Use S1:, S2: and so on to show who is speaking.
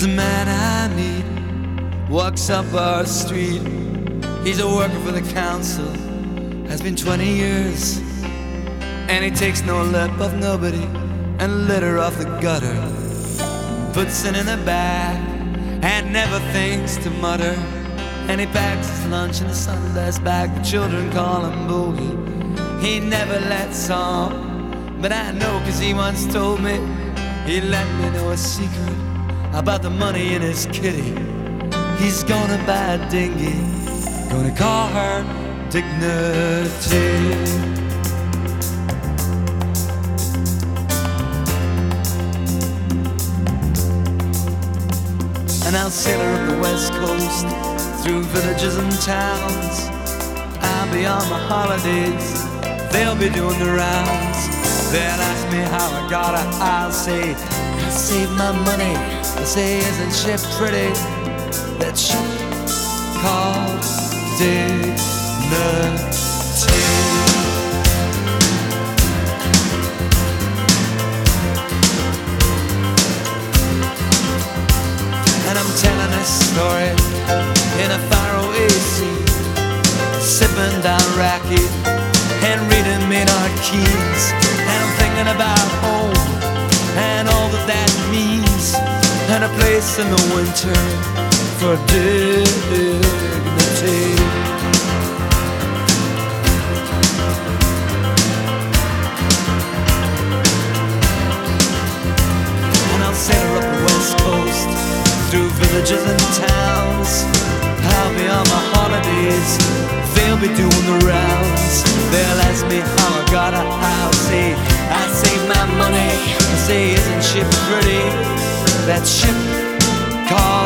S1: There's a man I meet, walks up our street. He's a worker for the council, has been 20 years. And he takes no lip of nobody and litter off the gutter, puts it in a bag and never thinks to mutter. And he packs his lunch in a Sunday's bag. The children call him Boogie. He never lets on, but I know 'cause he once told me. He let me know a secret about the money in his kitty. He's gonna buy a dinghy, gonna call her Dignity. And I'll sail her up the west coast, through villages and towns. I'll be on my holidays, they'll be doing the rounds. They'll ask me how I got her, I'll say I saved my money. They'll say, isn't she pretty? That ship called Dignity. And I'm telling this story in a faraway scene, sipping down raki and reading Maynard Keynes. And I'm thinking about home and all that that means, and a place in the winter for dignity. And I'll sail her up the west coast, through villages and towns. I'll be on my holidays, they'll be doing the rounds. They'll ask me how I got her, I'll say I saved my money. I say, isn't she pretty? That ship called